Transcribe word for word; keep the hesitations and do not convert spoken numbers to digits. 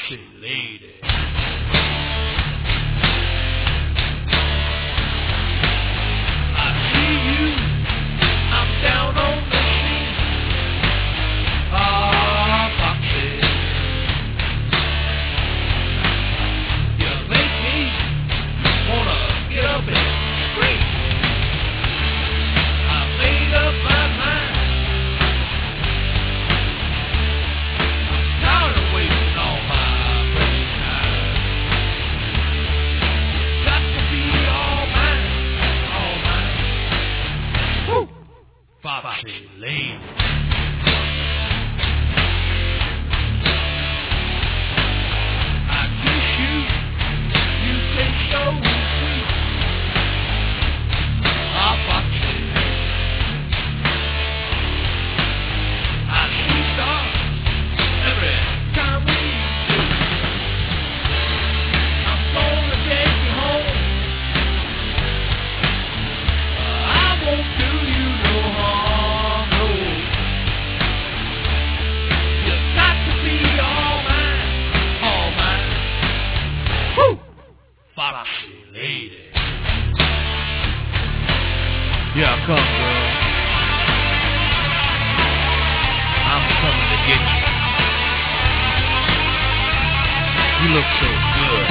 Foxy lady. I see you. I'm down on the street. Ah, Foxy. You make me wanna get up and scream. I made up my mind. Tired of wasting all my precious time. Got to be all mine, all mine. Woo! Foxy lady. I kiss you, you say so sweet. Ah, Foxy. I see stars every time we meet. I'm gonna take you home. I won't do you no harm, no. You got to be all mine, all mine. Woo! Foxy lady. Yeah, come, girl. I'm coming to get you. You look so good.